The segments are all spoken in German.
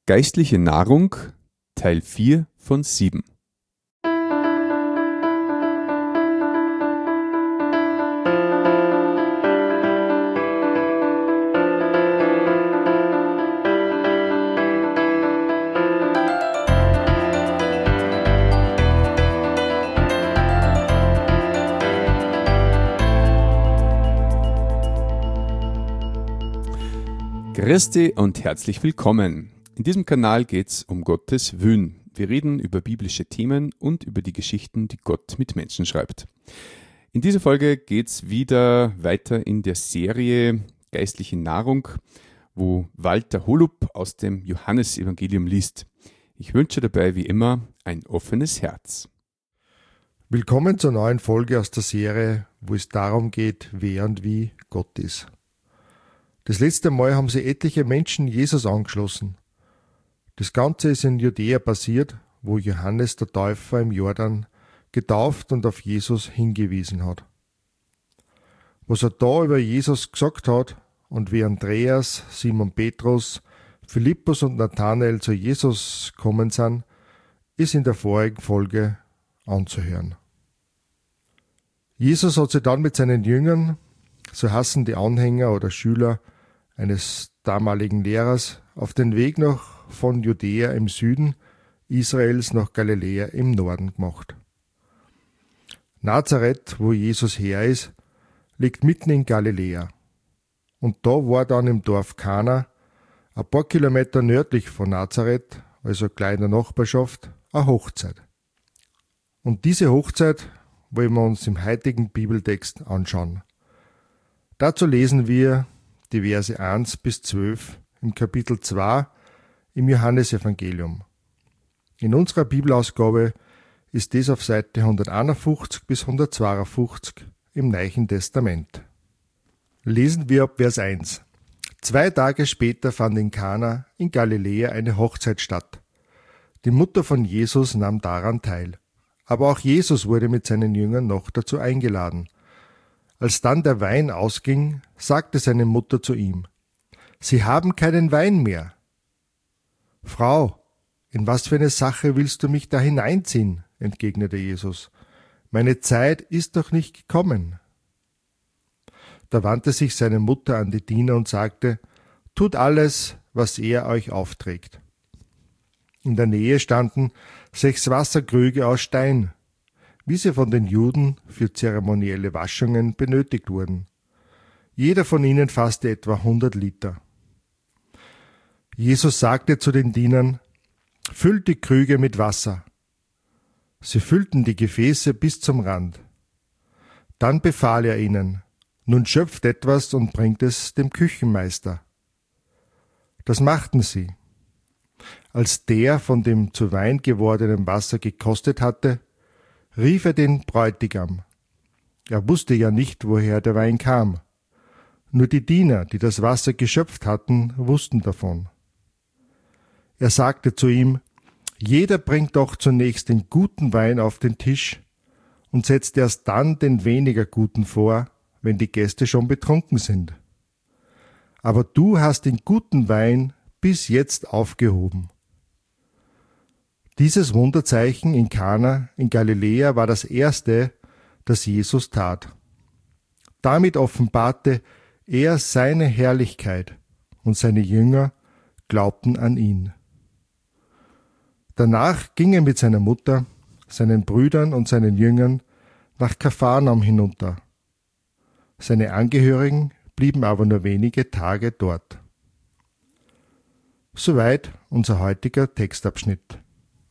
Geistliche Nahrung, Teil 4 von 7. Christi und herzlich willkommen. In diesem Kanal geht es um Gottes Willen. Wir reden über biblische Themen und über die Geschichten, die Gott mit Menschen schreibt. In dieser Folge geht es wieder weiter in der Serie Geistliche Nahrung, wo Walter Holub aus dem Johannesevangelium liest. Ich wünsche dabei wie immer ein offenes Herz. Willkommen zur neuen Folge aus der Serie, wo es darum geht, wer und wie Gott ist. Das letzte Mal haben sich etliche Menschen Jesus angeschlossen. Das Ganze ist in Judäa passiert, wo Johannes der Täufer im Jordan getauft und auf Jesus hingewiesen hat. Was er da über Jesus gesagt hat und wie Andreas, Simon Petrus, Philippus und Nathanael zu Jesus kommen sind, ist in der vorigen Folge anzuhören. Jesus hat sich dann mit seinen Jüngern, so heißen die Anhänger oder Schüler eines damaligen Lehrers, auf den Weg von Judäa im Süden Israels nach Galiläa im Norden gemacht. Nazareth, wo Jesus her ist, liegt mitten in Galiläa. Und da war dann im Dorf Kana, ein paar Kilometer nördlich von Nazareth, also gleich in der Nachbarschaft, eine Hochzeit. Und diese Hochzeit wollen wir uns im heutigen Bibeltext anschauen. Dazu lesen wir die Verse 1 bis 12 im Kapitel 2 im Johannesevangelium. In unserer Bibelausgabe ist das auf Seite 151 bis 152 im Neuen Testament. Lesen wir ab Vers 1. 2 Tage später fand in Kana in Galiläa eine Hochzeit statt. Die Mutter von Jesus nahm daran teil. Aber auch Jesus wurde mit seinen Jüngern noch dazu eingeladen. Als dann der Wein ausging, sagte seine Mutter zu ihm: »Sie haben keinen Wein mehr.« »Frau, in was für eine Sache willst du mich da hineinziehen?« entgegnete Jesus. »Meine Zeit ist doch nicht gekommen.« Da wandte sich seine Mutter an die Diener und sagte: »Tut alles, was er euch aufträgt.« In der Nähe standen 6 Wasserkrüge aus Stein, wie sie von den Juden für zeremonielle Waschungen benötigt wurden. Jeder von ihnen fasste etwa 100 Liter. Jesus sagte zu den Dienern: »Füllt die Krüge mit Wasser.« Sie füllten die Gefäße bis zum Rand. Dann befahl er ihnen: »Nun schöpft etwas und bringt es dem Küchenmeister.« Das machten sie. Als der von dem zu Wein gewordenen Wasser gekostet hatte, rief er den Bräutigam. Er wusste ja nicht, woher der Wein kam. Nur die Diener, die das Wasser geschöpft hatten, wussten davon. Er sagte zu ihm: »Jeder bringt doch zunächst den guten Wein auf den Tisch und setzt erst dann den weniger guten vor, wenn die Gäste schon betrunken sind. Aber du hast den guten Wein bis jetzt aufgehoben.« Dieses Wunderzeichen in Kana in Galiläa war das erste, das Jesus tat. Damit offenbarte er seine Herrlichkeit und seine Jünger glaubten an ihn. Danach ging er mit seiner Mutter, seinen Brüdern und seinen Jüngern nach Kapharnaum hinunter. Seine Angehörigen blieben aber nur wenige Tage dort. Soweit unser heutiger Textabschnitt.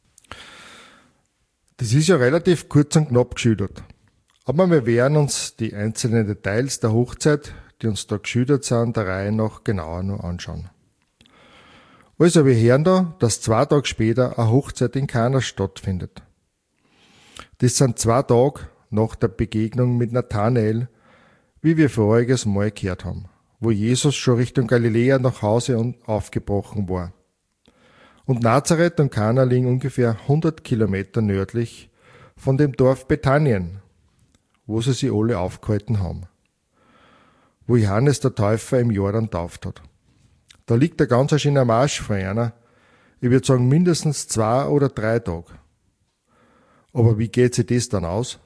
Das ist ja relativ kurz und knapp geschildert. Aber wir werden uns die einzelnen Details der Hochzeit, die uns da geschildert sind, der Reihe nach genauer noch anschauen. Also wir hören da, dass 2 Tage später eine Hochzeit in Kana stattfindet. Das sind 2 Tage nach der Begegnung mit Nathanael, wie wir voriges Mal gehört haben, wo Jesus schon Richtung Galiläa nach Hause und aufgebrochen war. Und Nazareth und Kana liegen ungefähr 100 Kilometer nördlich von dem Dorf Bethanien, wo sie sich alle aufgehalten haben, wo Johannes der Täufer im Jordan tauft hat. Da liegt ein ganz schöner Marsch von einer, Ich würde sagen mindestens 2 oder 3 Tage. Aber wie geht sich das dann aus?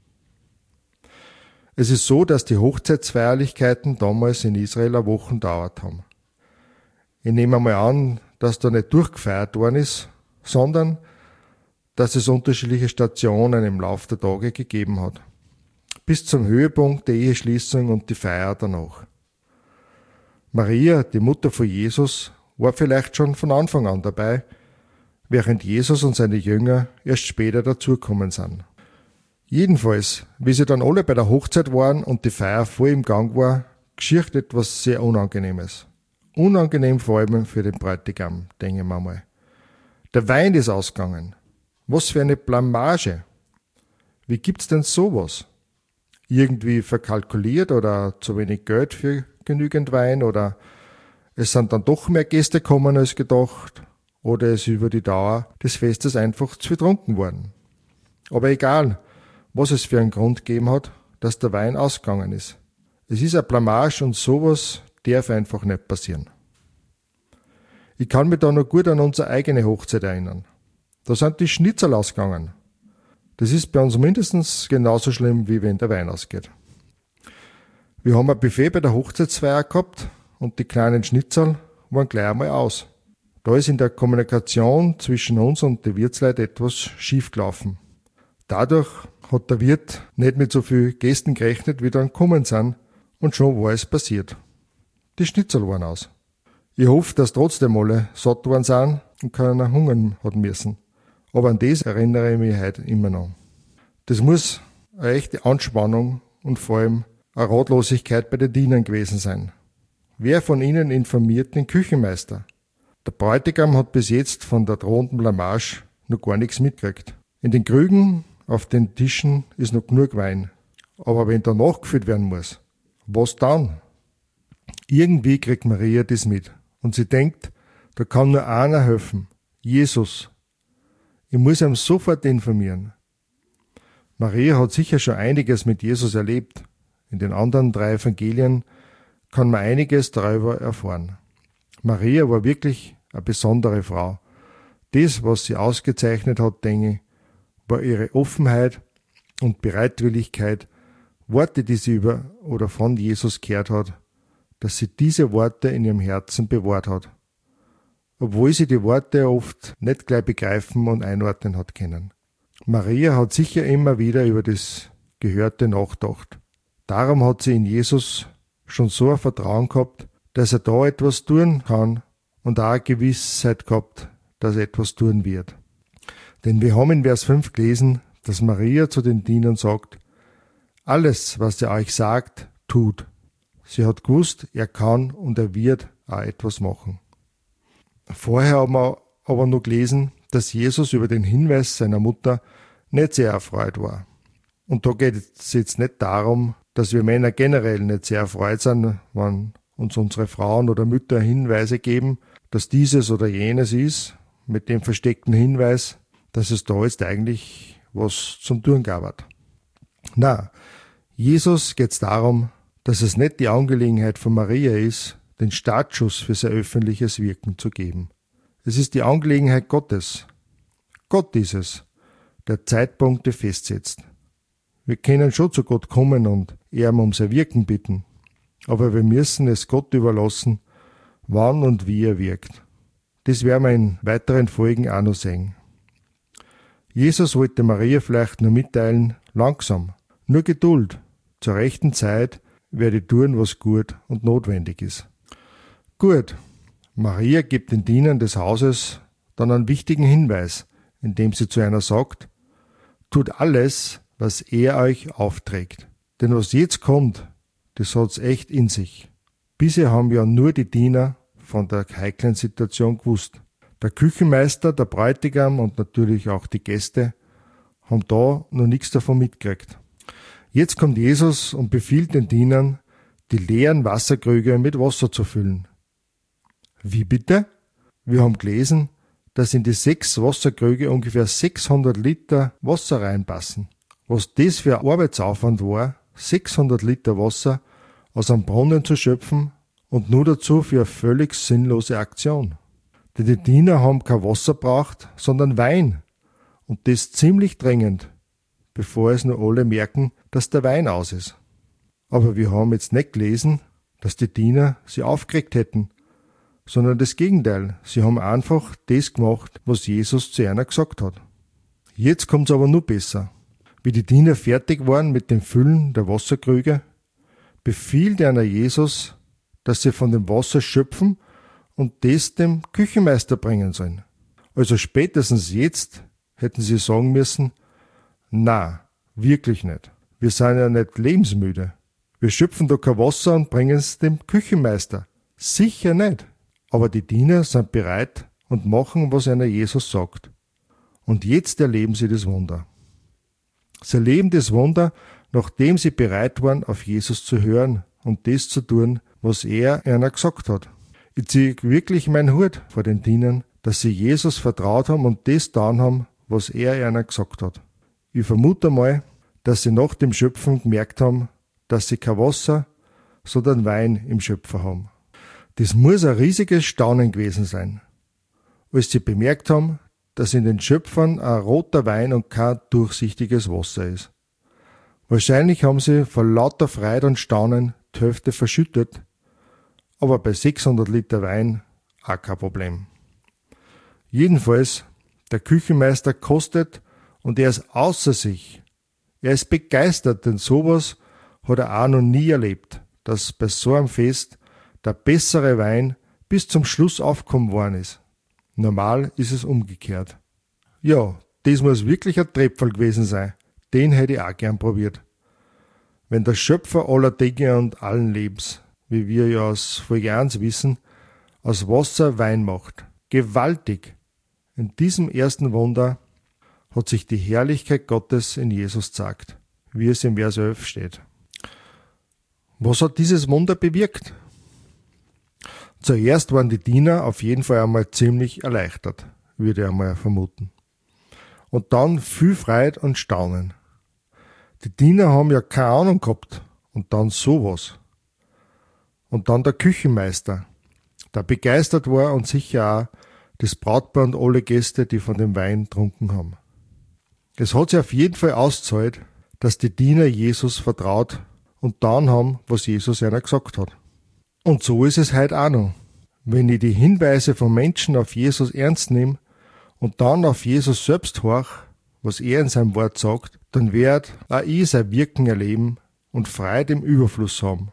Es ist so, dass die Hochzeitsfeierlichkeiten damals in Israel eine Woche dauert haben. Ich nehme einmal an, dass da nicht durchgefeiert worden ist, sondern dass es unterschiedliche Stationen im Laufe der Tage gegeben hat. Bis zum Höhepunkt der Eheschließung und die Feier danach. Maria, die Mutter von Jesus, war vielleicht schon von Anfang an dabei, während Jesus und seine Jünger erst später dazugekommen sind. Jedenfalls, wie sie dann alle bei der Hochzeit waren und die Feier voll im Gang war, geschieht etwas sehr Unangenehmes. Unangenehm vor allem für den Bräutigam, denken wir mal. Der Wein ist ausgegangen. Was für eine Blamage. Wie gibt's denn sowas? Irgendwie verkalkuliert oder zu wenig Geld für genügend Wein oder es sind dann doch mehr Gäste gekommen als gedacht oder es ist über die Dauer des Festes einfach zu viel getrunken worden. Aber egal, was es für einen Grund gegeben hat, dass der Wein ausgegangen ist. Es ist eine Blamage und sowas darf einfach nicht passieren. Ich kann mich da noch gut an unsere eigene Hochzeit erinnern. Da sind die Schnitzel ausgegangen. Das ist bei uns mindestens genauso schlimm, wie wenn der Wein ausgeht. Wir haben ein Buffet bei der Hochzeitsfeier gehabt und die kleinen Schnitzel waren gleich einmal aus. Da ist in der Kommunikation zwischen uns und den Wirtsleuten etwas schief gelaufen. Dadurch hat der Wirt nicht mit so viel Gästen gerechnet, wie dann gekommen sind, und schon war es passiert. Die Schnitzel waren aus. Ich hoffe, dass trotzdem alle satt worden sind und keiner hungern hat müssen. Aber an das erinnere ich mich heute immer noch. Das muss eine echte Anspannung und vor allem eine Ratlosigkeit bei den Dienern gewesen sein. Wer von ihnen informiert den Küchenmeister? Der Bräutigam hat bis jetzt von der drohenden Blamage noch gar nichts mitgekriegt. In den Krügen auf den Tischen ist noch genug Wein. Aber wenn da nachgefüllt werden muss, was dann? Irgendwie kriegt Maria das mit. Und sie denkt, da kann nur einer helfen. Jesus. Ich muss ihm sofort informieren. Maria hat sicher schon einiges mit Jesus erlebt. In den anderen 3 Evangelien kann man einiges darüber erfahren. Maria war wirklich eine besondere Frau. Das, was sie ausgezeichnet hat, denke ich, war ihre Offenheit und Bereitwilligkeit, Worte, die sie über oder von Jesus gehört hat, dass sie diese Worte in ihrem Herzen bewahrt hat. Obwohl sie die Worte oft nicht gleich begreifen und einordnen hat können. Maria hat sicher immer wieder über das Gehörte nachgedacht. Darum hat sie in Jesus schon so ein Vertrauen gehabt, dass er da etwas tun kann und auch eine Gewissheit gehabt, dass er etwas tun wird. Denn wir haben in Vers 5 gelesen, dass Maria zu den Dienern sagt, alles, was er euch sagt, tut. Sie hat gewusst, er kann und er wird auch etwas machen. Vorher haben wir aber noch gelesen, dass Jesus über den Hinweis seiner Mutter nicht sehr erfreut war. Und da geht es jetzt nicht darum, dass wir Männer generell nicht sehr erfreut sind, wenn uns unsere Frauen oder Mütter Hinweise geben, dass dieses oder jenes ist, mit dem versteckten Hinweis, dass es da jetzt eigentlich was zum Tun gab. Na, Jesus geht es darum, dass es nicht die Angelegenheit von Maria ist, den Startschuss für sein öffentliches Wirken zu geben. Es ist die Angelegenheit Gottes. Gott ist es, der Zeitpunkte festsetzt. Wir können schon zu Gott kommen und ihm um sein Wirken bitten, aber wir müssen es Gott überlassen, wann und wie er wirkt. Das werden wir in weiteren Folgen auch noch sehen. Jesus wollte Maria vielleicht nur mitteilen, langsam, nur Geduld, zur rechten Zeit werde ich tun, was gut und notwendig ist. Gut, Maria gibt den Dienern des Hauses dann einen wichtigen Hinweis, indem sie zu einer sagt, tut alles, was er euch aufträgt. Denn was jetzt kommt, das hat's echt in sich. Bisher haben ja nur die Diener von der heiklen Situation gewusst. Der Küchenmeister, der Bräutigam und natürlich auch die Gäste haben da noch nichts davon mitgekriegt. Jetzt kommt Jesus und befiehlt den Dienern, die leeren Wasserkrüge mit Wasser zu füllen. Wie bitte? Wir haben gelesen, dass in die 6 Wasserkrüge ungefähr 600 Liter Wasser reinpassen. Was das für ein Arbeitsaufwand war, 600 Liter Wasser aus einem Brunnen zu schöpfen und nur dazu für eine völlig sinnlose Aktion. Denn die Diener haben kein Wasser braucht, sondern Wein. Und das ziemlich dringend, bevor es nur alle merken, dass der Wein aus ist. Aber wir haben jetzt nicht gelesen, dass die Diener sie aufgeregt hätten, sondern das Gegenteil. Sie haben einfach das gemacht, was Jesus zu einer gesagt hat. Jetzt kommt's aber nur besser. Wie die Diener fertig waren mit dem Füllen der Wasserkrüge, befiehlt einer Jesus, dass sie von dem Wasser schöpfen und das dem Küchenmeister bringen sollen. Also spätestens jetzt hätten sie sagen müssen, na, wirklich nicht. Wir sind ja nicht lebensmüde. Wir schöpfen da kein Wasser und bringen es dem Küchenmeister. Sicher nicht. Aber die Diener sind bereit und machen, was einer Jesus sagt. Und jetzt erleben sie das Wunder. Sie erleben das Wunder, nachdem sie bereit waren, auf Jesus zu hören und das zu tun, was er einer gesagt hat. Ich ziehe wirklich meinen Hut vor den Dienern, dass sie Jesus vertraut haben und das getan haben, was er einer gesagt hat. Ich vermute mal, dass sie nach dem Schöpfen gemerkt haben, dass sie kein Wasser, sondern Wein im Schöpfer haben. Das muss ein riesiges Staunen gewesen sein, als sie bemerkt haben, dass in den Schöpfern ein roter Wein und kein durchsichtiges Wasser ist. Wahrscheinlich haben sie vor lauter Freude und Staunen die Hälfte verschüttet, aber bei 600 Liter Wein auch kein Problem. Jedenfalls, der Küchenmeister kostet und er ist außer sich. Er ist begeistert, denn sowas hat er auch noch nie erlebt, dass bei so einem Fest der bessere Wein bis zum Schluss aufgekommen worden ist. Normal ist es umgekehrt. Ja, das muss wirklich ein Trepferl gewesen sein. Den hätte ich auch gern probiert. Wenn der Schöpfer aller Dinge und allen Lebens, wie wir ja aus Folge 1 wissen, aus Wasser Wein macht. Gewaltig. In diesem ersten Wunder hat sich die Herrlichkeit Gottes in Jesus gezeigt, wie es im Vers 11 steht. Was hat dieses Wunder bewirkt? Zuerst waren die Diener auf jeden Fall einmal ziemlich erleichtert, würde ich einmal vermuten. Und dann viel Freude und Staunen. Die Diener haben ja keine Ahnung gehabt und dann sowas. Und dann der Küchenmeister, der begeistert war und sicher auch das Brautpaar und alle Gäste, die von dem Wein getrunken haben. Es hat sich auf jeden Fall ausgezahlt, dass die Diener Jesus vertraut und getan haben, was Jesus einer gesagt hat. Und so ist es heute auch noch. Wenn ich die Hinweise von Menschen auf Jesus ernst nehme und dann auf Jesus selbst horch, was er in seinem Wort sagt, dann werd auch ich sein Wirken erleben und Freude im Überfluss haben.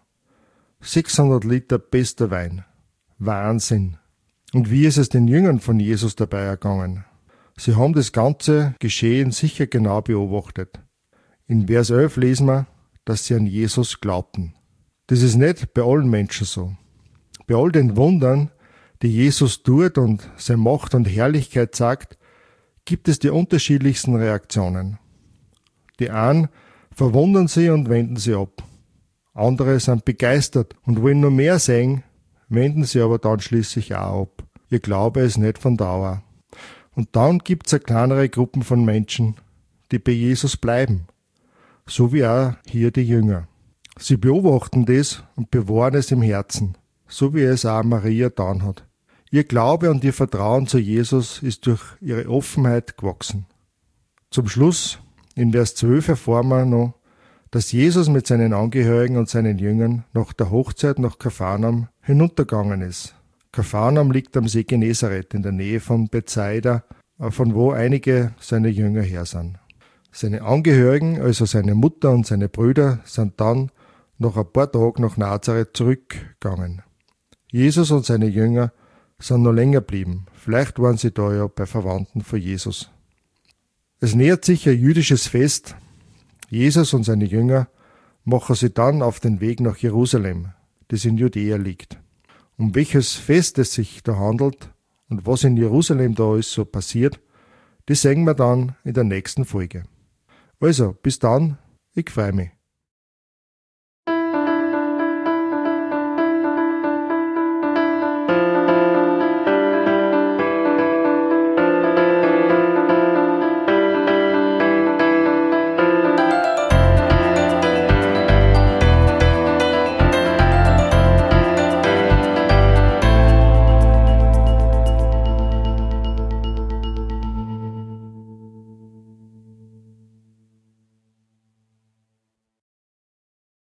600 Liter bester Wein. Wahnsinn. Und wie ist es den Jüngern von Jesus dabei ergangen? Sie haben das ganze Geschehen sicher genau beobachtet. In Vers 11 lesen wir, dass sie an Jesus glaubten. Das ist nicht bei allen Menschen so. Bei all den Wundern, die Jesus tut und seine Macht und Herrlichkeit sagt, gibt es die unterschiedlichsten Reaktionen. Die einen verwundern sie und wenden sie ab. Andere sind begeistert und wollen nur mehr sehen, wenden sie aber dann schließlich auch ab. Ihr Glaube ist nicht von Dauer. Und dann gibt es kleinere Gruppen von Menschen, die bei Jesus bleiben. So wie auch hier die Jünger. Sie beobachten das und bewahren es im Herzen, so wie es auch Maria getan hat. Ihr Glaube und ihr Vertrauen zu Jesus ist durch ihre Offenheit gewachsen. Zum Schluss, in Vers 12 erfahren wir noch, dass Jesus mit seinen Angehörigen und seinen Jüngern nach der Hochzeit nach Kapharnaum hinuntergegangen ist. Kapharnaum liegt am See Genezareth in der Nähe von Bethsaida, von wo einige seiner Jünger her sind. Seine Angehörigen, also seine Mutter und seine Brüder, sind dann nach ein paar Tagen nach Nazareth zurückgegangen. Jesus und seine Jünger sind noch länger geblieben. Vielleicht waren sie da ja bei Verwandten von Jesus. Es nähert sich ein jüdisches Fest. Jesus und seine Jünger machen sie dann auf den Weg nach Jerusalem, das in Judäa liegt. Um welches Fest es sich da handelt und was in Jerusalem da alles so passiert, das sehen wir dann in der nächsten Folge. Also, bis dann, ich freue mich.